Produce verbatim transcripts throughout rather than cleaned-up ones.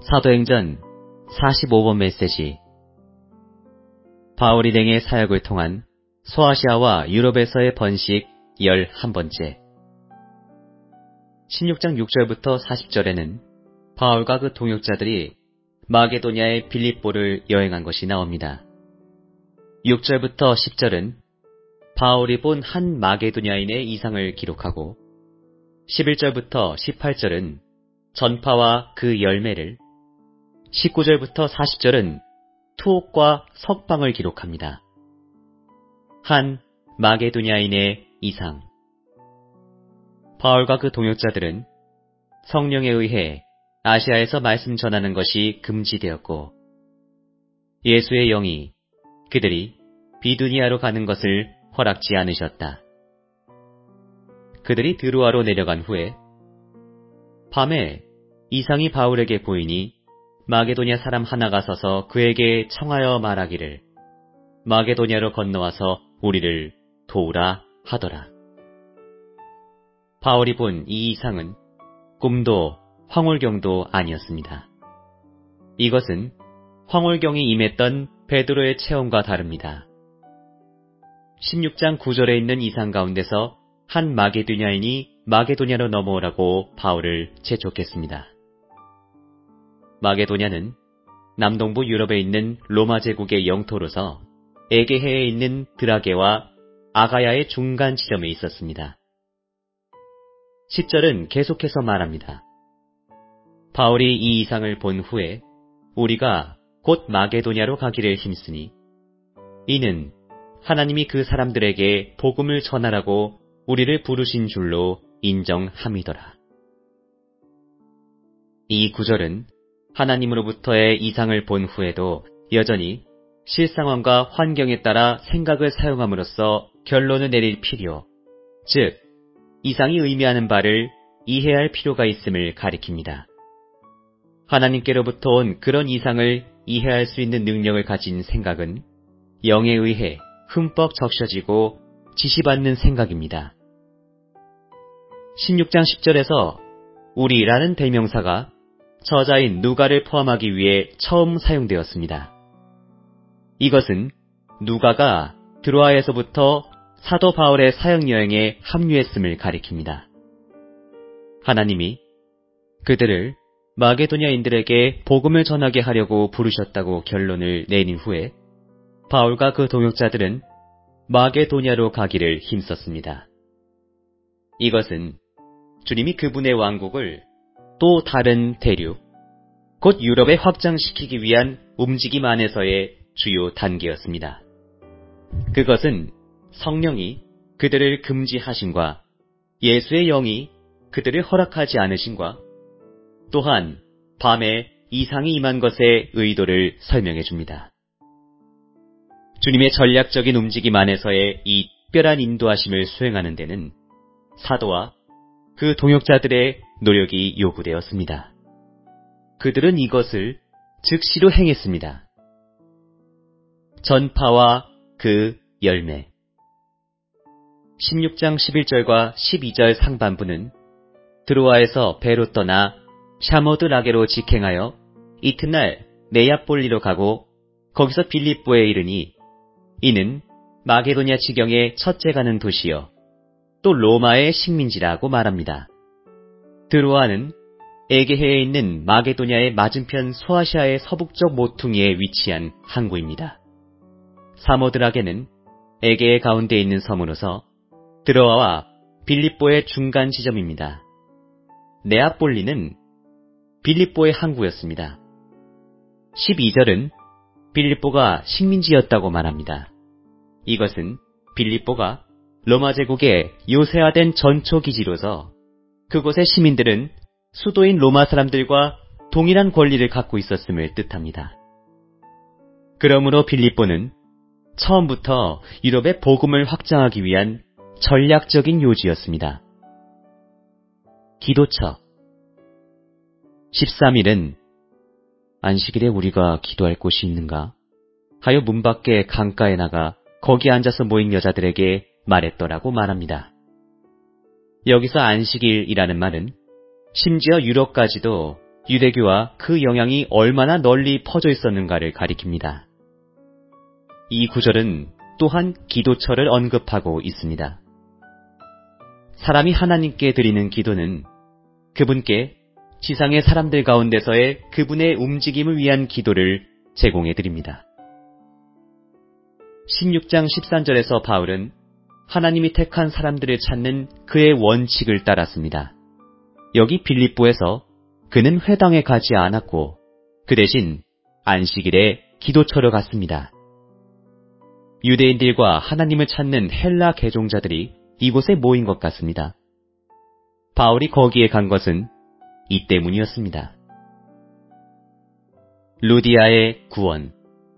사도행전 사십오 번 메시지. 바울 일행의 사역을 통한 소아시아와 유럽에서의 번식 열한 번째. 십육 장 육 절부터 사십 절에는 바울과 그 동역자들이 마게도냐의 빌립보를 여행한 것이 나옵니다. 육 절부터 십 절은 바울이 본 한 마게도냐인의 이상을 기록하고, 십일 절부터 십팔 절은 전파와 그 열매를, 십구 절부터 사십 절은 투옥과 석방을 기록합니다. 한 마게도냐인의 이상. 바울과 그 동역자들은 성령에 의해 아시아에서 말씀 전하는 것이 금지되었고, 예수의 영이 그들이 비두니아로 가는 것을 허락지 않으셨다. 그들이 드로아로 내려간 후에 밤에 이상이 바울에게 보이니 마게도냐 사람 하나가 서서 그에게 청하여 말하기를, 마게도냐로 건너와서 우리를 도우라 하더라. 바울이 본 이 이상은 꿈도 황홀경도 아니었습니다. 이것은 황홀경이 임했던 베드로의 체험과 다릅니다. 십육 장 구 절에 있는 이상 가운데서 한 마게도냐인이 마게도냐로 넘어오라고 바울을 재촉했습니다. 마게도냐는 남동부 유럽에 있는 로마 제국의 영토로서 에게해에 있는 드라게와 아가야의 중간 지점에 있었습니다. 십 절은 계속해서 말합니다. 바울이 이 이상을 본 후에 우리가 곧 마게도냐로 가기를 힘쓰니, 이는 하나님이 그 사람들에게 복음을 전하라고 우리를 부르신 줄로 인정함이더라. 이 구절은 하나님으로부터의 이상을 본 후에도 여전히 실상황과 환경에 따라 생각을 사용함으로써 결론을 내릴 필요, 즉 이상이 의미하는 바를 이해할 필요가 있음을 가리킵니다. 하나님께로부터 온 그런 이상을 이해할 수 있는 능력을 가진 생각은 영에 의해 흠뻑 적셔지고 지시받는 생각입니다. 십육 장 십 절에서 우리라는 대명사가 저자인 누가를 포함하기 위해 처음 사용되었습니다. 이것은 누가가 드로아에서부터 사도 바울의 사역여행에 합류했음을 가리킵니다. 하나님이 그들을 마게도냐인들에게 복음을 전하게 하려고 부르셨다고 결론을 내린 후에 바울과 그 동역자들은 마게도냐로 가기를 힘썼습니다. 이것은 주님이 그분의 왕국을 또 다른 대륙, 곧 유럽에 확장시키기 위한 움직임 안에서의 주요 단계였습니다. 그것은 성령이 그들을 금지하신과 예수의 영이 그들을 허락하지 않으신과 또한 밤에 이상이 임한 것의 의도를 설명해 줍니다. 주님의 전략적인 움직임 안에서의 이 특별한 인도하심을 수행하는 데는 사도와 그 동역자들의 노력이 요구되었습니다. 그들은 이것을 즉시로 행했습니다. 전파와 그 열매. 십육 장 십일 절과 십이 절 상반부는 드로아에서 배로 떠나 샤모드 라게로 직행하여 이튿날 네아폴리로 가고 거기서 빌립보에 이르니, 이는 마게도냐 지경의 첫째 가는 도시여 또 로마의 식민지라고 말합니다. 드로아는 에게해에 있는 마게도냐의 맞은편 소아시아의 서북쪽 모퉁이에 위치한 항구입니다. 사모드라게는 에게해 가운데 있는 섬으로서 드로아와 빌립보의 중간 지점입니다. 네아폴리는 빌립보의 항구였습니다. 십이 절은 빌립보가 식민지였다고 말합니다. 이것은 빌립보가 로마 제국의 요새화된 전초기지로서 그곳의 시민들은 수도인 로마 사람들과 동일한 권리를 갖고 있었음을 뜻합니다. 그러므로 빌립보는 처음부터 유럽의 복음을 확장하기 위한 전략적인 요지였습니다. 기도처. 십삼 일은 안식일에 우리가 기도할 곳이 있는가 하여 문 밖에 강가에 나가 거기 앉아서 모인 여자들에게 말했더라고 말합니다. 여기서 안식일이라는 말은 심지어 유럽까지도 유대교와 그 영향이 얼마나 널리 퍼져 있었는가를 가리킵니다. 이 구절은 또한 기도처를 언급하고 있습니다. 사람이 하나님께 드리는 기도는 그분께 지상의 사람들 가운데서의 그분의 움직임을 위한 기도를 제공해 드립니다. 십육 장 십삼 절에서 바울은 하나님이 택한 사람들을 찾는 그의 원칙을 따랐습니다. 여기 빌립보에서 그는 회당에 가지 않았고 그 대신 안식일에 기도처로 갔습니다. 유대인들과 하나님을 찾는 헬라 개종자들이 이곳에 모인 것 같습니다. 바울이 거기에 간 것은 이 때문이었습니다. 루디아의 구원.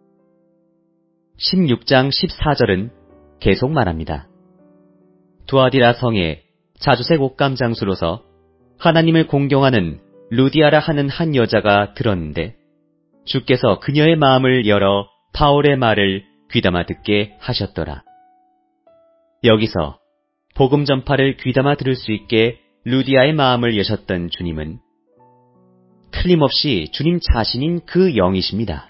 십육 장 십사 절은 계속 말합니다. 두아디라 성에 자주색 옷감 장수로서 하나님을 공경하는 루디아라 하는 한 여자가 들었는데 주께서 그녀의 마음을 열어 바울의 말을 귀담아 듣게 하셨더라. 여기서 복음 전파를 귀담아 들을 수 있게 루디아의 마음을 여셨던 주님은 틀림없이 주님 자신인 그 영이십니다.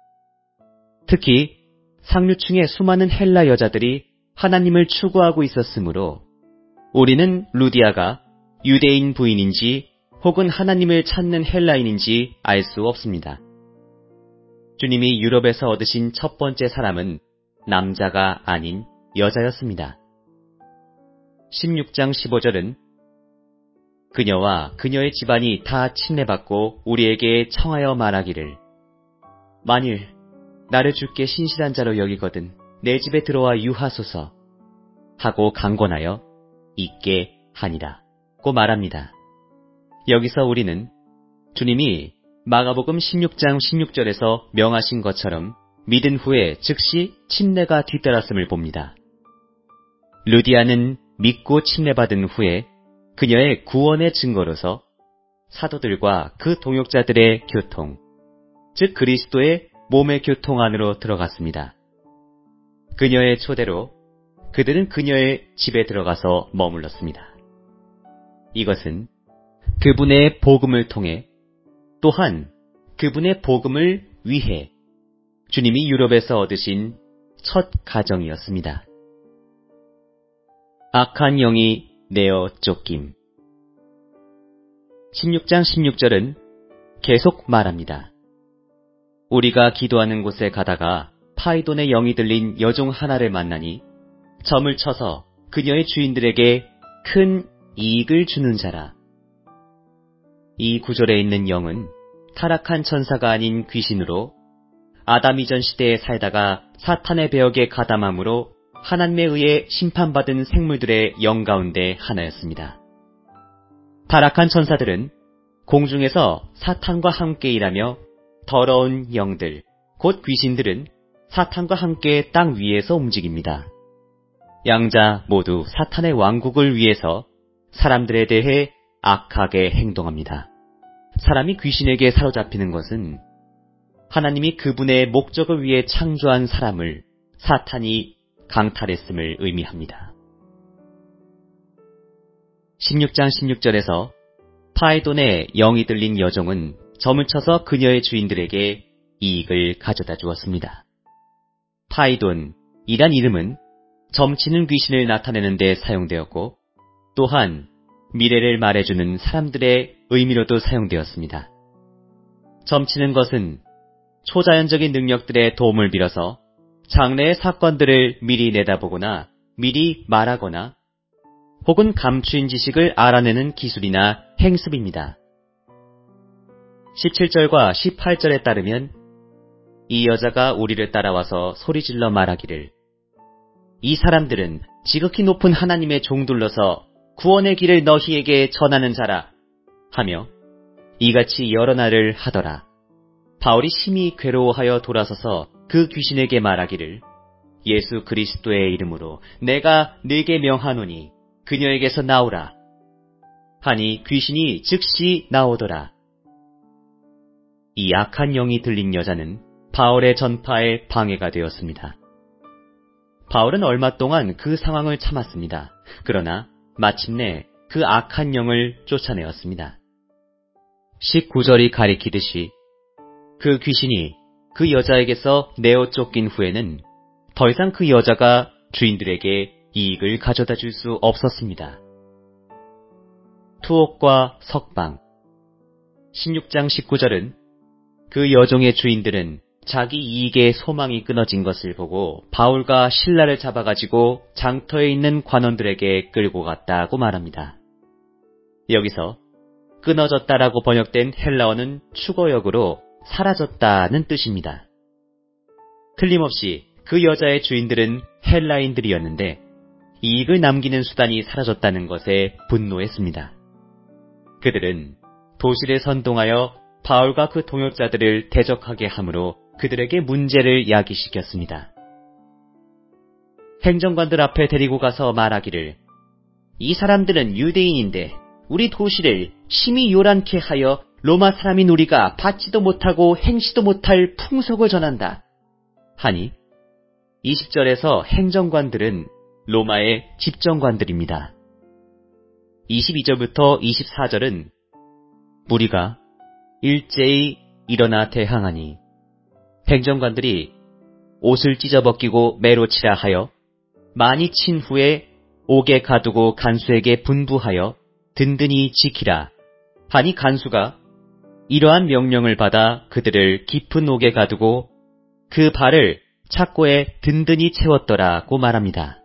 특히 상류층의 수많은 헬라 여자들이 하나님을 추구하고 있었으므로 우리는 루디아가 유대인 부인인지 혹은 하나님을 찾는 헬라인인지 알 수 없습니다. 주님이 유럽에서 얻으신 첫 번째 사람은 남자가 아닌 여자였습니다. 십육 장 십오 절은 그녀와 그녀의 집안이 다 침례받고 우리에게 청하여 말하기를 만일 나를 주께 신실한 자로 여기거든 내 집에 들어와 유하소서 하고 강권하여 있게 하니라 고 말합니다. 여기서 우리는 주님이 마가복음 십육 장 십육 절에서 명하신 것처럼 믿은 후에 즉시 침례가 뒤따랐음을 봅니다. 루디아는 믿고 침례받은 후에 그녀의 구원의 증거로서 사도들과 그 동역자들의 교통, 즉 그리스도의 몸의 교통 안으로 들어갔습니다. 그녀의 초대로 그들은 그녀의 집에 들어가서 머물렀습니다. 이것은 그분의 복음을 통해 또한 그분의 복음을 위해 주님이 유럽에서 얻으신 첫 가정이었습니다. 악한 영이 내어 쫓김. 십육 장 십육 절은 계속 말합니다. 우리가 기도하는 곳에 가다가 파이돈의 영이 들린 여종 하나를 만나니 점을 쳐서 그녀의 주인들에게 큰 이익을 주는 자라. 이 구절에 있는 영은 타락한 천사가 아닌 귀신으로 아담 이전 시대에 살다가 사탄의 배역에 가담함으로 하나님에 의해 심판받은 생물들의 영 가운데 하나였습니다. 타락한 천사들은 공중에서 사탄과 함께 일하며 더러운 영들, 곧 귀신들은 사탄과 함께 땅 위에서 움직입니다. 양자 모두 사탄의 왕국을 위해서 사람들에 대해 악하게 행동합니다. 사람이 귀신에게 사로잡히는 것은 하나님이 그분의 목적을 위해 창조한 사람을 사탄이 강탈했음을 의미합니다. 십육 장 십육 절에서 파이돈의 영이 들린 여종은 점을 쳐서 그녀의 주인들에게 이익을 가져다 주었습니다. 파이돈이란 이름은 점치는 귀신을 나타내는 데 사용되었고 또한 미래를 말해주는 사람들의 의미로도 사용되었습니다. 점치는 것은 초자연적인 능력들의 도움을 빌어서 장래의 사건들을 미리 내다보거나 미리 말하거나 혹은 감추인 지식을 알아내는 기술이나 행습입니다. 십칠 절과 십팔 절에 따르면 이 여자가 우리를 따라와서 소리질러 말하기를 이 사람들은 지극히 높은 하나님의 종들로서 구원의 길을 너희에게 전하는 자라 하며 이같이 여러 날을 하더라. 바울이 심히 괴로워하여 돌아서서 그 귀신에게 말하기를 예수 그리스도의 이름으로 내가 네게 명하노니 그녀에게서 나오라 하니 귀신이 즉시 나오더라. 이 악한 영이 들린 여자는 바울의 전파에 방해가 되었습니다. 바울은 얼마 동안 그 상황을 참았습니다. 그러나 마침내 그 악한 영을 쫓아내었습니다. 십구 절이 가리키듯이 그 귀신이 그 여자에게서 내어 쫓긴 후에는 더 이상 그 여자가 주인들에게 이익을 가져다 줄 수 없었습니다. 투옥과 석방. 십육 장 십구 절은 그 여종의 주인들은 자기 이익의 소망이 끊어진 것을 보고 바울과 실라를 잡아가지고 장터에 있는 관원들에게 끌고 갔다고 말합니다. 여기서 끊어졌다라고 번역된 헬라어는 추거역으로 사라졌다는 뜻입니다. 틀림없이 그 여자의 주인들은 헬라인들이었는데 이익을 남기는 수단이 사라졌다는 것에 분노했습니다. 그들은 도시를 선동하여 바울과 그 동역자들을 대적하게 함으로 그들에게 문제를 야기시켰습니다. 행정관들 앞에 데리고 가서 말하기를 이 사람들은 유대인인데 우리 도시를 심히 요란케 하여 로마 사람인 우리가 받지도 못하고 행시도 못할 풍속을 전한다 하니 이십 절에서 행정관들은 로마의 집정관들입니다. 이십이 절부터 이십사 절은 무리가 일제히 일어나 대항하니 행정관들이 옷을 찢어벗기고 매로 치라 하여 많이 친 후에 옥에 가두고 간수에게 분부하여 든든히 지키라 하니 간수가 이러한 명령을 받아 그들을 깊은 옥에 가두고 그 발을 착고에 든든히 채웠더라고 말합니다.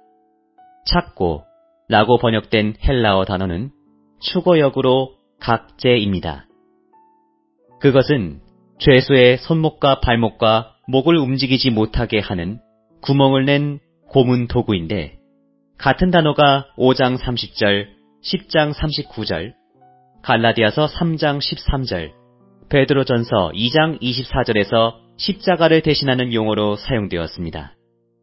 착고라고 번역된 헬라어 단어는 추거역으로 각제입니다. 그것은 죄수의 손목과 발목과 목을 움직이지 못하게 하는 구멍을 낸 고문 도구인데 같은 단어가 오 장 삼십 절, 십 장 삼십구 절, 갈라디아서 삼 장 십삼 절, 베드로전서 이 장 이십사 절에서 십자가를 대신하는 용어로 사용되었습니다.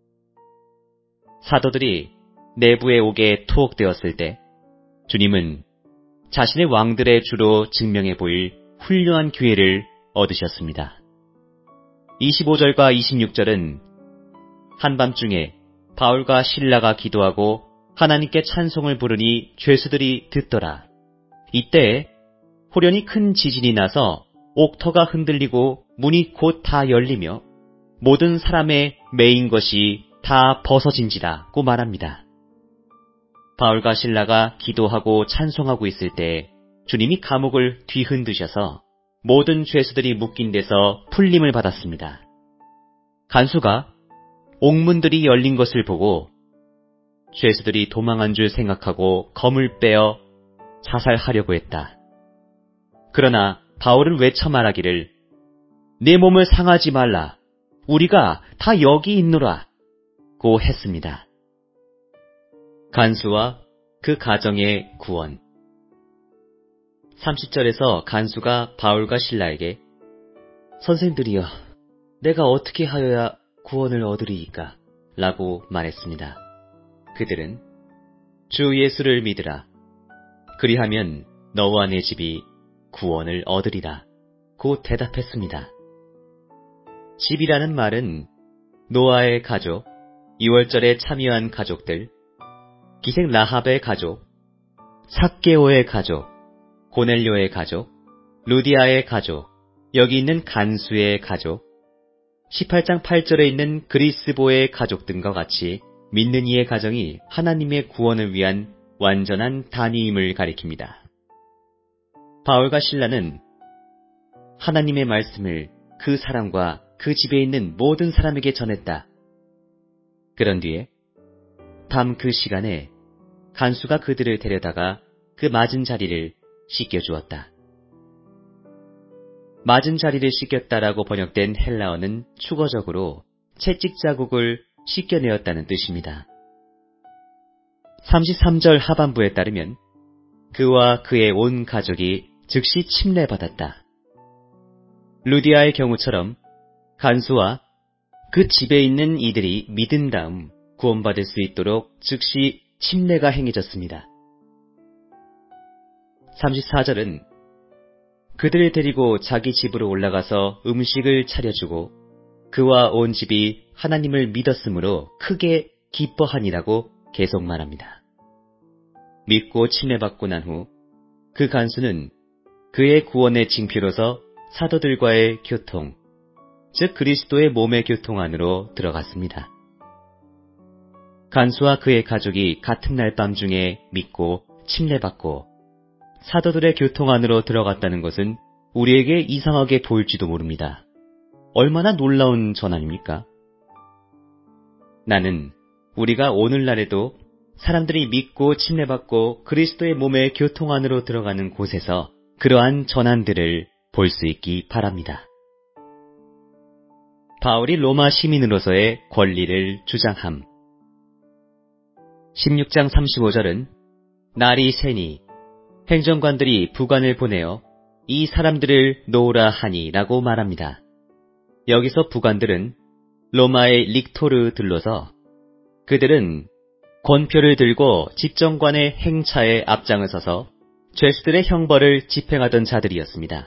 사도들이 내부의 옥에 투옥되었을 때 주님은 자신의 왕들의 주로 증명해 보일 훌륭한 기회를 얻으셨습니다. 이십오 절과 이십육 절은 한밤중에 바울과 실라가 기도하고 하나님께 찬송을 부르니 죄수들이 듣더라. 이때 호련히 큰 지진이 나서 옥터가 흔들리고 문이 곧 다 열리며 모든 사람의 매인 것이 다 벗어진지라고 말합니다. 바울과 실라가 기도하고 찬송하고 있을 때 주님이 감옥을 뒤흔드셔서 모든 죄수들이 묶인 데서 풀림을 받았습니다. 간수가 옥문들이 열린 것을 보고 죄수들이 도망한 줄 생각하고 검을 빼어 자살하려고 했다. 그러나 바울은 외쳐 말하기를 내 몸을 상하지 말라. 우리가 다 여기 있노라. 고 했습니다. 간수와 그 가정의 구원. 삼십 절에서 간수가 바울과 실라에게 선생들이여, 내가 어떻게 하여야 구원을 얻으리이까? 라고 말했습니다. 그들은 주 예수를 믿으라. 그리하면 너와 내 집이 구원을 얻으리라. 고 대답했습니다. 집이라는 말은 노아의 가족, 유월절에 참여한 가족들, 기생 라합의 가족, 삭개오의 가족, 고넬료의 가족, 루디아의 가족, 여기 있는 간수의 가족, 십팔 장 팔 절에 있는 그리스보의 가족 등과 같이 믿는 이의 가정이 하나님의 구원을 위한 완전한 단위임을 가리킵니다. 바울과 실라는 하나님의 말씀을 그 사람과 그 집에 있는 모든 사람에게 전했다. 그런 뒤에 밤 그 시간에 간수가 그들을 데려다가 그 맞은 자리를 씻겨주었다. 맞은 자리를 씻겼다라고 번역된 헬라어는 추거적으로 채찍 자국을 씻겨내었다는 뜻입니다. 삼십삼 절 하반부에 따르면 그와 그의 온 가족이 즉시 침례받았다. 루디아의 경우처럼 간수와 그 집에 있는 이들이 믿은 다음 구원받을 수 있도록 즉시 침례가 행해졌습니다. 삼십사 절은 그들을 데리고 자기 집으로 올라가서 음식을 차려주고 그와 온 집이 하나님을 믿었으므로 크게 기뻐하니라고 계속 말합니다. 믿고 침례받고 난 후 그 간수는 그의 구원의 징표로서 사도들과의 교통, 즉 그리스도의 몸의 교통 안으로 들어갔습니다. 간수와 그의 가족이 같은 날 밤 중에 믿고 침례받고 사도들의 교통 안으로 들어갔다는 것은 우리에게 이상하게 보일지도 모릅니다. 얼마나 놀라운 전환입니까? 나는 우리가 오늘날에도 사람들이 믿고 침례받고 그리스도의 몸의 교통 안으로 들어가는 곳에서 그러한 전환들을 볼 수 있기 바랍니다. 바울이 로마 시민으로서의 권리를 주장함. 십육 장 삼십오 절은 날이 새니 행정관들이 부관을 보내어 이 사람들을 놓으라 하니 라고 말합니다. 여기서 부관들은 로마의 릭토르들로서 그들은 권표를 들고 집정관의 행차에 앞장을 서서 죄수들의 형벌을 집행하던 자들이었습니다.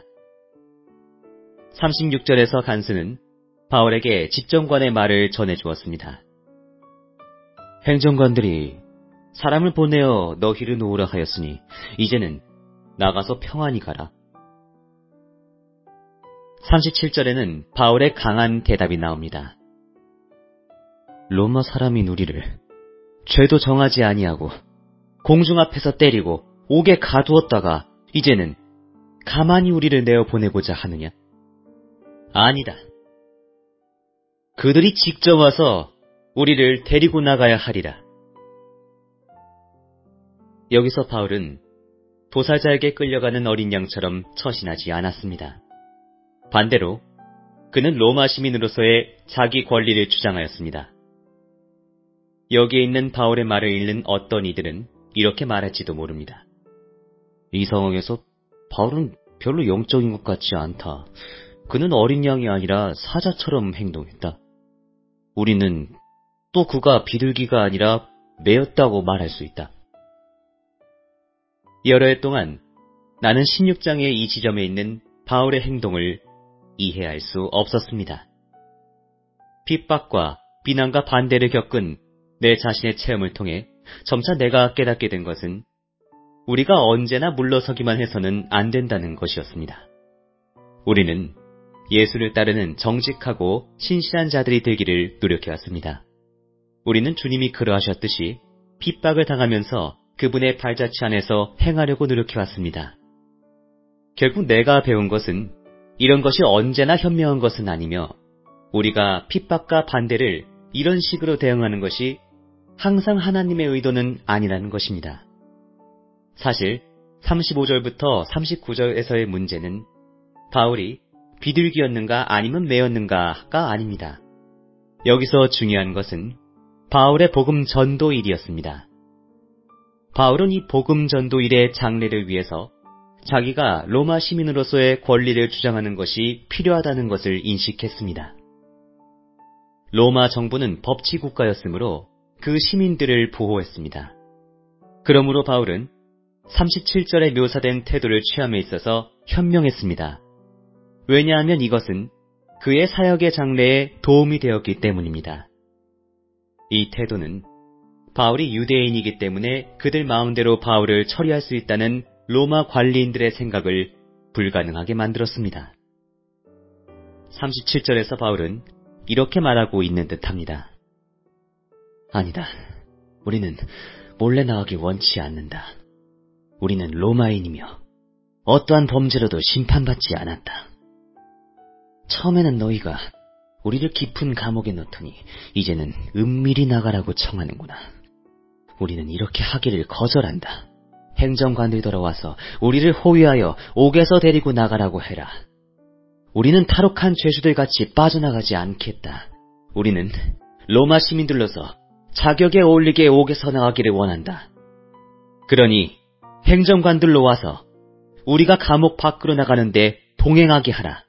삼십육 절에서 간수는 바울에게 집정관의 말을 전해주었습니다. 행정관들이 사람을 보내어 너희를 놓으라 하였으니 이제는 나가서 평안히 가라. 삼십칠 절에는 바울의 강한 대답이 나옵니다. 로마 사람인 우리를 죄도 정하지 아니하고 공중 앞에서 때리고 옥에 가두었다가 이제는 가만히 우리를 내어 보내고자 하느냐? 아니다. 그들이 직접 와서 우리를 데리고 나가야 하리라. 여기서 바울은 도살자에게 끌려가는 어린 양처럼 처신하지 않았습니다. 반대로 그는 로마 시민으로서의 자기 권리를 주장하였습니다. 여기에 있는 바울의 말을 읽는 어떤 이들은 이렇게 말할지도 모릅니다. 이 상황에서 바울은 별로 영적인 것 같지 않다. 그는 어린 양이 아니라 사자처럼 행동했다. 우리는 또 그가 비둘기가 아니라 매였다고 말할 수 있다. 여러 해 동안 나는 십육 장의 이 지점에 있는 바울의 행동을 이해할 수 없었습니다. 핍박과 비난과 반대를 겪은 내 자신의 체험을 통해 점차 내가 깨닫게 된 것은 우리가 언제나 물러서기만 해서는 안 된다는 것이었습니다. 우리는 예수를 따르는 정직하고 신실한 자들이 되기를 노력해왔습니다. 우리는 주님이 그러하셨듯이 핍박을 당하면서 그분의 발자취 안에서 행하려고 노력해왔습니다. 결국 내가 배운 것은 이런 것이 언제나 현명한 것은 아니며 우리가 핍박과 반대를 이런 식으로 대응하는 것이 항상 하나님의 의도는 아니라는 것입니다. 사실 삼십오 절부터 삼십구 절에서의 문제는 바울이 비둘기였는가 아니면 매였는가가 아닙니다. 여기서 중요한 것은 바울의 복음 전도 일이었습니다. 바울은 이 복음 전도 일의 장래를 위해서 자기가 로마 시민으로서의 권리를 주장하는 것이 필요하다는 것을 인식했습니다. 로마 정부는 법치 국가였으므로 그 시민들을 보호했습니다. 그러므로 바울은 삼십칠 절에 묘사된 태도를 취함에 있어서 현명했습니다. 왜냐하면 이것은 그의 사역의 장래에 도움이 되었기 때문입니다. 이 태도는 바울이 유대인이기 때문에 그들 마음대로 바울을 처리할 수 있다는 로마 관리인들의 생각을 불가능하게 만들었습니다. 삼십칠 절에서 바울은 이렇게 말하고 있는 듯합니다. 아니다. 우리는 몰래 나가기 원치 않는다. 우리는 로마인이며 어떠한 범죄로도 심판받지 않았다. 처음에는 너희가 우리를 깊은 감옥에 넣더니 이제는 은밀히 나가라고 청하는구나. 우리는 이렇게 하기를 거절한다. 행정관들 돌아와서 우리를 호위하여 옥에서 데리고 나가라고 해라. 우리는 탈옥한 죄수들 같이 빠져나가지 않겠다. 우리는 로마 시민들로서 자격에 어울리게 옥에서 나가기를 원한다. 그러니 행정관들로 와서 우리가 감옥 밖으로 나가는데 동행하게 하라.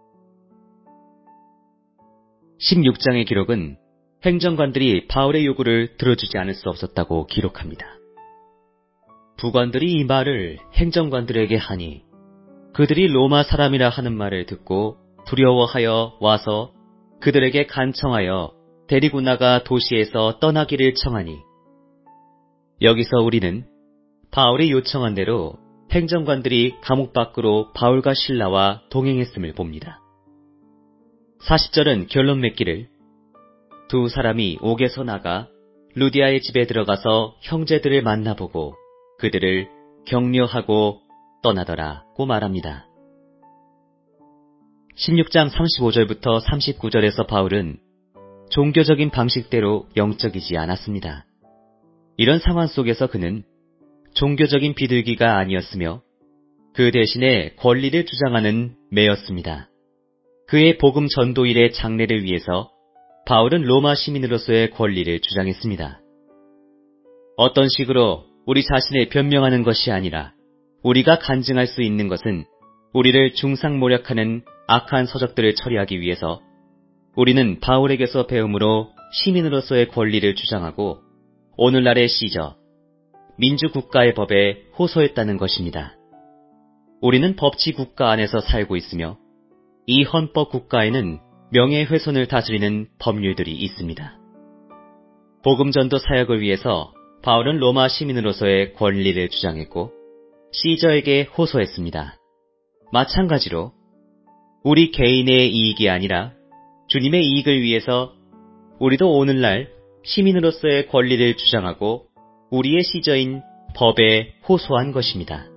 십육 장의 기록은 행정관들이 바울의 요구를 들어주지 않을 수 없었다고 기록합니다. 부관들이 이 말을 행정관들에게 하니 그들이 로마 사람이라 하는 말을 듣고 두려워하여 와서 그들에게 간청하여 데리고 나가 도시에서 떠나기를 청하니 여기서 우리는 바울이 요청한 대로 행정관들이 감옥 밖으로 바울과 실라와 동행했음을 봅니다. 사십 절은 결론 맺기를 두 사람이 옥에서 나가 루디아의 집에 들어가서 형제들을 만나보고 그들을 격려하고 떠나더라고 말합니다. 십육 장 삼십오 절부터 삼십구 절에서 바울은 종교적인 방식대로 영적이지 않았습니다. 이런 상황 속에서 그는 종교적인 비둘기가 아니었으며 그 대신에 권리를 주장하는 매였습니다. 그의 복음 전도일의 장래를 위해서 바울은 로마 시민으로서의 권리를 주장했습니다. 어떤 식으로 우리 자신을 변명하는 것이 아니라 우리가 간증할 수 있는 것은 우리를 중상모략하는 악한 서적들을 처리하기 위해서 우리는 바울에게서 배움으로 시민으로서의 권리를 주장하고 오늘날의 시저, 민주국가의 법에 호소했다는 것입니다. 우리는 법치국가 안에서 살고 있으며 이 헌법 국가에는 명예훼손을 다스리는 법률들이 있습니다. 복음전도 사역을 위해서 바울은 로마 시민으로서의 권리를 주장했고 시저에게 호소했습니다. 마찬가지로 우리 개인의 이익이 아니라 주님의 이익을 위해서 우리도 오늘날 시민으로서의 권리를 주장하고 우리의 시저인 법에 호소한 것입니다.